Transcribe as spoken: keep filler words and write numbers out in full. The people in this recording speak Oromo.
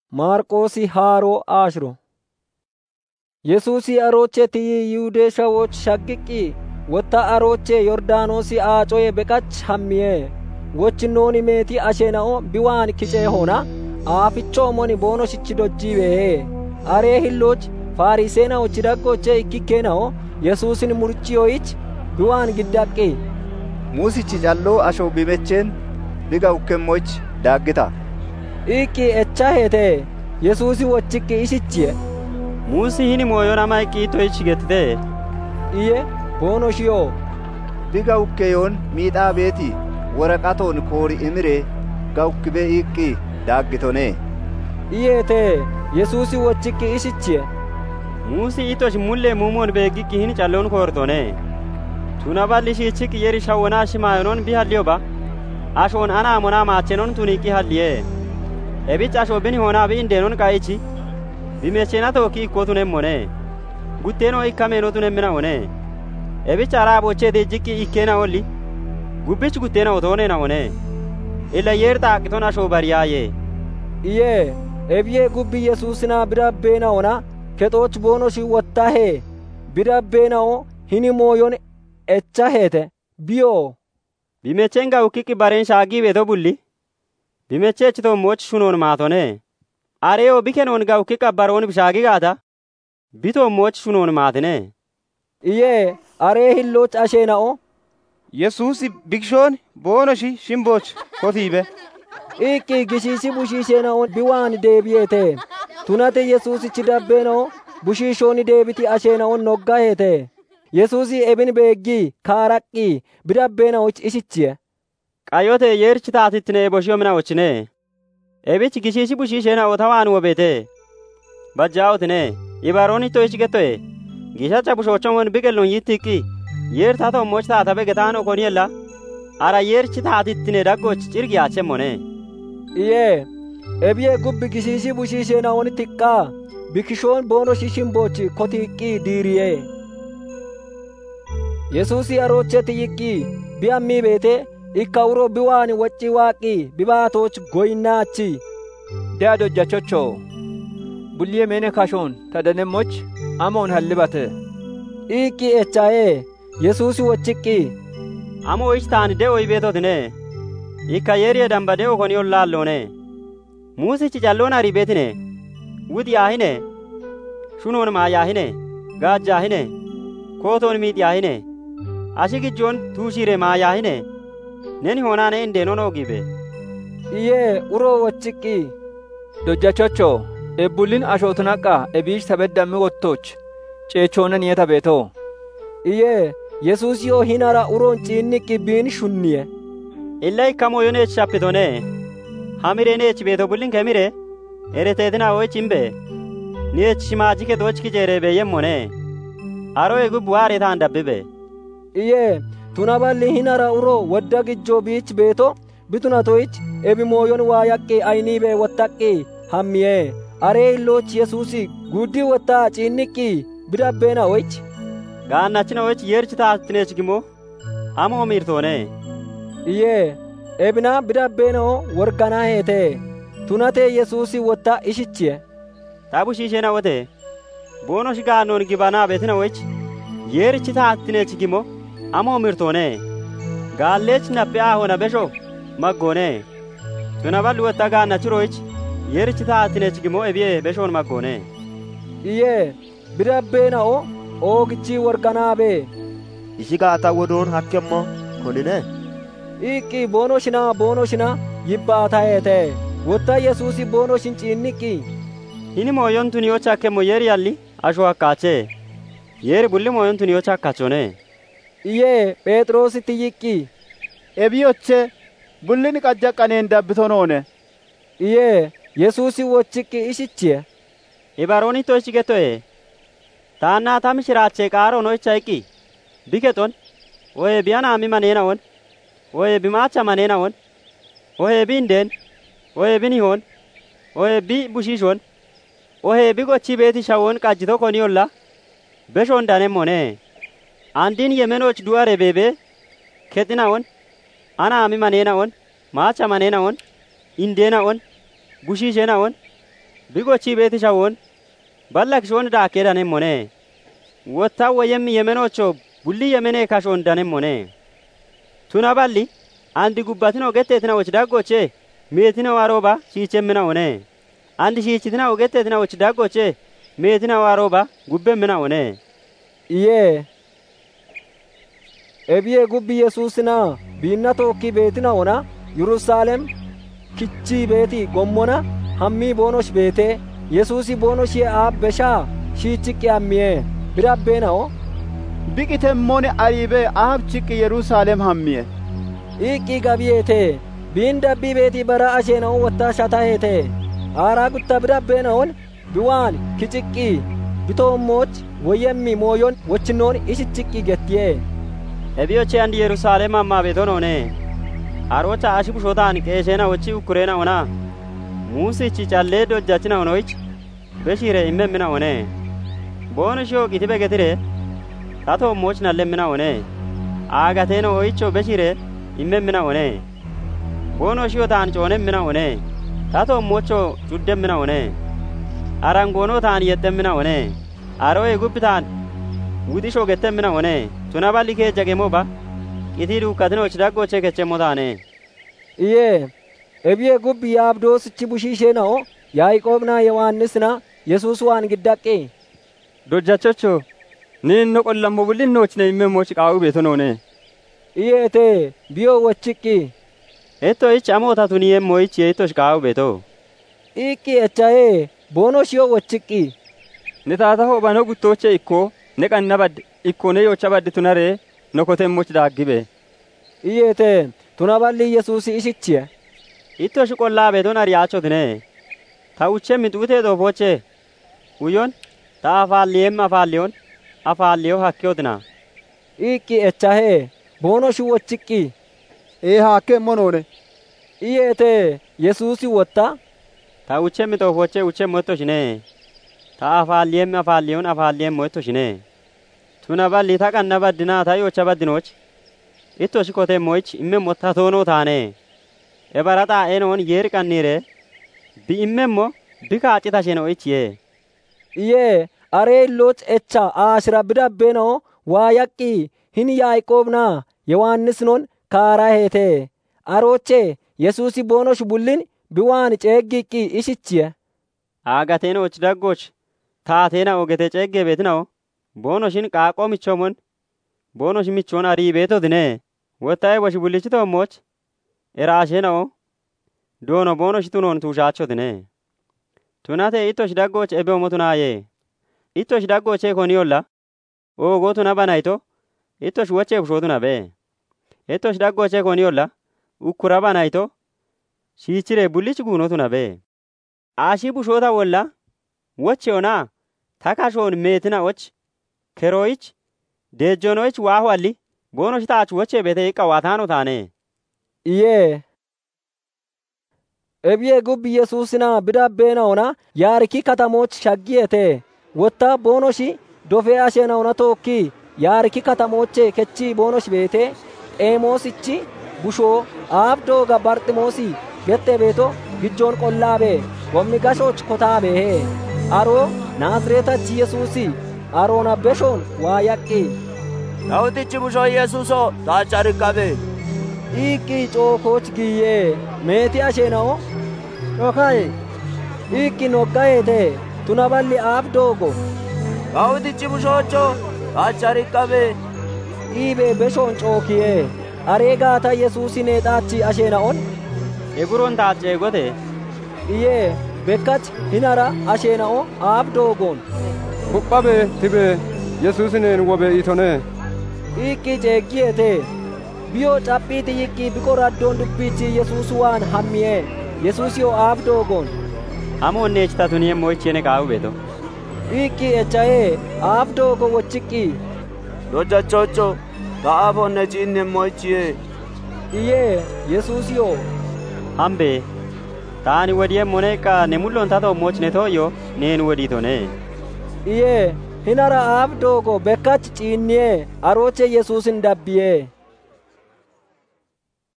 ማርቆስ ሃሮ አሽሮ ኢየሱስ አሮቼቲ ይሁዴሻዎች ሸግቂ ወታ አሮቼ ዮርዳኖስ አጮዬ በቀች ሐሚዬ ወችኖኒ ሜቲ አሸናኦ ቢዋን ኪጬ ሆና አፍቾ ሞኒ ቦኖሽች ዶጂቤ አሬ ሂሎች ፋሪሴናዎች ደቆቼ ይኪኬናኦ ኢየሱስን ሙርቺዮይች ቢዋን ግዳቄ ሙሲች ጃሎ አሾ ቢመቼን ቢጋው ከሞች ዳግታ ኢቂ እቻ ሄቴ ኢየሱስ ወችክ ኢሽቺ ሙሲ ሂኒ ሞዮና ማይቂ ቶይች ገትቴ ኢየ ቦኖሽዮ ቢጋው ከዮን ሚዳ ቤቲ ወረቃቶን ኮሪ እምሬ ጋውክቤ ኢቂ ዳግቶኔ ኢየቴ ኢየሱስ ወችክ ኢሽቺ ሙሲ ኢቶሽ ሙሌ ሙሞን በጊቂ ሂኒ ጫሎን ኮርቶኔ ቱናባልሽ ቺክ የሪሻወና ሽማዮኖን ቢሃሊዮባ አሾን አና ሞና ማቸኖን ቱኒቂ ሃሊየ ኤቢጫ አሾ ቢኒ ሆና ቢንዴኖን ቃይቺ ቢሜቼና ቶኪ ኮቱኔ ሞኔ ጉቴኖ ኢካሜኖ ቱኔ ምና ሆኔ ኤቢጫ አራቦቼ ደጅቂ ኢኬና ኦሊ ጉብች ጉቴና ኦቶኔ ና ሆኔ ኢላ የርታ አቅቶና አሾ ባሪያዬ ኢየ ኤቢዬ ጉብ ኢየሱስና ብዳቤና ሆና ከጦች ቦኖሽ ወታሄ ብዳቤናኦ ሂኒ ሞዮን እቻ ሄተ ቢዮ ቢሜቼንጋ ውኪቂ ባሬን ሻጊ ቤቶ ቡሊ ቢሜቼች ቶ ሞች ሹኖን ማቶኔ አሬዮ ቢኬኖን ጋው ኪቃ ባሮን ብሻጊ ጋታ ቢቶ ሞች ሹኖን ማትኔ ኢየ አሬ ሂሎች አሸናኦ ኢየሱስ ቢክሾን ቦኖሺ ሽምቦች ኮቲቤ ኢቂ ግሺሲ ቡሺሼናኦ ቢዋን ዴቢየቴ ቱናቴ ኢየሱስ ቺዳቤናኦ ቡሺሾኒ ዴቢቲ አሸናኦ ኖጋ ሄቴ ኢየሱስ ኤብን በጊ ካራቂ ብዳቤናዎች ኢሽቺ ቃዮቴ የርች ታትትኔ ቦሽዮ ምናዎችኔ ኤቢች ግሺሲ ቡሺሼና ኦታዋን ወቤቴ ባጃውትኔ ይባሮኒ ቶይች ገቶዬ ጊሻቻ ቡሾቾን ቢገሎን ይትቂ የር ታቶ ሞች ታታበ ገታኖ ኮኒየላ አራ የርች ታትትኔ ዳጎች ጭርጊ አቸሞኔ ኢየ ኤቢዬ ጉብ ግሺሲ ቡሺሼናውን ትቃ ቢክሾን ቦኖ ሽሽምቦች ኮቲቂ ዲሪዬ ኢየሱስ አሮቼት ይቂ ቢያሚ ቤቴ ኢካውሮ ቢዋን ወጪ ዋቂ ቢባቶች ጎይናቺ ዳዶ ጃቾቾ ቡሊየ ሜኔ ካሾን ተደነሞች አሞን ሀልባተ ኢቂ ኤቻዬ ኢየሱስ ወጭቂ አሞ ኢስታን ደኦይ ቤቶትኔ ኢካ የሪየ ደምባዴ ኦኮኒዮን ላሎኔ ሙሲች ጫሎና ሪቤትኔ ውድ ያሂኔ ሹኖን ማያሂኔ ጋጃሂኔ ኮቶን ሚጥ ያሂኔ አሽግጆን ቱሺሬ ማያሂኔ ነኒ ሆናኔ እንዴኖኖ ጊቤ ኢየ ኡሮ ወጭቂ ዶጃቾቾ ኤቡሊን አሾትናቃ ኤቢሽ ተበዳሚ ወጥቶች ጨቾነን የተቤቶ ኢየ ኢየሱስ ዮ ሂናራ ኡሮን ጪንቂ ቢን ሹኒየ ኢላይ ከሞ ዮኔች ሻፕቶኔ ሐሚሬኔች ቤቶ ቡሊን ከሚሬ ኤሬቴትና ወይ ቺምቤ ኒች ሽማጂከ ዶች ኪጀሬ በየሞኔ አሮ የጉብ ዋሬ ታንዳብቤ ኢየ ቱናባሊ ሂናራ ኡሮ ወዳግጆ ቢች ቤቶ ቢቱናቶይች ኤቢ ሞዮን ዋያቄ አይኒቤ ወጣቄ ሐሚዬ አሬ ሎች ኢየሱስ ጉዲ ወጣ ጪንቂ ብዳቤና ወይች ጋናችና ወይች የርች ታትኔች ግሞ አሞ ሚርቶኔ ኢየ ኤብና ብዳቤናኦ ወርጋና ሄቴ ቱናቴ ኢየሱስ ወጣ ኢሽቺ ታቡሺሼና ወቴ ቦኖሽ ጋኖን ጊባና ቤትና ወይች የርች ታትኔች ግሞ አሞ ሚርቶኔ ጋሌች ነቢያ ሆነ በሾ መጎኔ ቱናባል ወጣ ጋናችሮች የርች ታትኔች ግሞ ኤቢዬ በሾን መጎኔ ኢየ ብዳቤናኦ ኦግቺ ወርጋናቤ ኢሺጋ አታወዶን ሐከሞ ኮሊኔ ኢቂ ቦኖሽና ቦኖሽና ይባታየቴ ወጣ ኢየሱስ ቦኖሽን ጪንቂ ሂኒ ሞዮን ቱኒዮች አከሞ የር ያሊ አሾ አካቼ የር ቡሊ ሞዮን ቱኒዮች አካቾኔ ኢየ ጴጥሮስ ትይቂ ኤቢዮቼ ቡሊን ቀጀቀኔ እንዳብቶኖኔ ኢየ ኢየሱስ ወጭቂ ኢሽቺ ኢባሮኒ ቶች ገቶዬ ታና ታምሽራቼ ቃሮ ኖች አይቂ ቢከቶን ወይ ቢያና ሚማኔናውን ወይ ቢማቻ ማኔናውን ወይ ቢንዴን ወይ ቢኒሆን ወይ ቢ ቡሺሾን ወይ ቢጎቺ ቤቲ ሻውን ቃጅቶ ኮኒዮላ በሾን ዳኔ ሞኔ አንዲን የመኖች ዱዋሬ ቤቤ ከጥናውን አና ሚማኔናውን ማቻ ማኔናውን ኢንዴናውን ቡሺሼናውን bigochi beeti shawon ballak shon daake danemmone wotta wayem yemenocho bulli yemene kashon danemmone tuna balli andi gubbatino gettetina woch daggoche meetina waroba shiichemmina one andi shiichitina ogettetina woch daggoche meetina waroba gubbemmina one iye ebiye gubbi yesuusina biinna tokki beetina ona Yerusaalem kichi beeti gommona hammi bonosh beete yesuusi bonosh abbesha shiichiqi ammiye birabbeenao biqitemmone aribe aabchiqi Yerusaalem hammiye iqqi gabiyete biin dabbii beeti bara asheena'u wattaa shataheete aaraa gutta birabbeena'on biwaan kiciqqi bitoommoch woyemmi mooyon wochinoon ishichiqqi gettiye ebiyoche andi Yerusaalem amma beetonone arocha ashibushotaan qeeshena wochi ukkureena ona muusichi callee dojjachina onoich beshire immemmina one boonishoo qitibe getire tato moch nallemmina one aagateeno oicho beshire immemmina one boonoshio taan coonemmina one tato mocho cuddemmina one arangoonoo taan yexxemmina one aroe gubbitaan wudishoo gettemmina one tunaballi kee jagemoba qiti dukkatinoch daggoche kechemmo taane iye ebiye gubbi yaabdoosichi bushiisheena'o yaaqoobna yohannisna yesuus waan giddaqqi dojjachocho ninno qollammo bullinnochne immemmoch qaa'u beetonone iyete biyo wochiqqi etto ich amota tuniyemmo ich yeitosh qaa'u beeto iqqi echaye boonoshiyo wochiqqi ne taataho bano guttooche ikko ne qannabadde ikko ne yocha badde tunare nokotemmoch daaggibe iyete tunaballi yesuusi ishichiye ittosh qollaa beeton ariyaachotine ta uche mixuutee doofoche uyon ta afaalliyem afaalliyon afaalliyo hakkiyodina iqqi echahe boonoshu wochiqqi ee haakkemmonone iyete yesuusi wotta ta uche mixoofoche uchemmo ettoshine ta afaalliyem afaalliyon afaalliyemmo ettoshine tunaballi ta qannabaddina ta yocha baddinoch ittosh kotemmoich immemmo ta toonoo taane ebara xaa'enoon yeeri qanniire bi immemmo bi kaacitashenoichiye iye aree illoch echa aashira bidabbeenao waa yaqqi hin yaaqoobna yohannisnon kaaraa heete arooche yesuusi boonosh bullin biwaan ceeggiqqi ishichiye aagateenoch daggoch taateena ogete ceegge beetinao boonoshin qaaqoo michoomon boonosh michoon arii beetodine wottae bosh bullichitoommoch eraasheenao doono boonosh tunoon tuushaachodine tunate ittosh daggoch ebeomo tunaaye ittosh daggochee koniyolla oogoo tuna banayto ittosh wochee bushootunabe ittosh daggochee koniyolla ukkura banayto shiichire bullich guunotunabe aashi bushoota wolla woche onaa takashoon meetina och keroich deejjonoich waahu alli boonosh taach woche beete iqqa waataano taane iye ebiye gubbi yesuusina bidabbeena ona yaariki katamoch shaggiyete wotta boonoshi dofee asheena ona tookki yaariki katamoche kechi boonosh beete xeemoosichi bushoo aabdooga barximoosi gette beeto gijjoon qollaabe gomni gashooch kotaabehe aroo naazreetachi yesuusi aroona beshoon waa yaqqi daawitichi bushoo yesuuso taacha riqqabe iqqi cookooch giyye meeti asheena'o dhokaye iqqi noggayeete tunaballi aabdoogo daawitichi bushoocho taacha riqqabe iibe beshoon cookiye areegaata yesuusi neexaachi asheena'on eguron taacceegote iye bekkach hinara asheena'o aabdoogoon kuphabe tibe yesuusineen wobe itone iqqi ceeggiyeete biyo caphiiti yiqqi biqoraddoon dubbichi yesuusu waan hammiye yesuusiyo aabdoogoon amoonneechita tuniyemmoichiene qaa'u beeto iqqi echaye aabdoogo wochiqqi dojjachocho ta'aafonne ciinnemmoichiye iye yesuusiyo hambe taani wodiyemmoneeqqa ne mulloon tatommoch ne tooyyo neen wodiitone iye hinara aabdoogo bekkach ciinniye arooche yesuusin dabbiye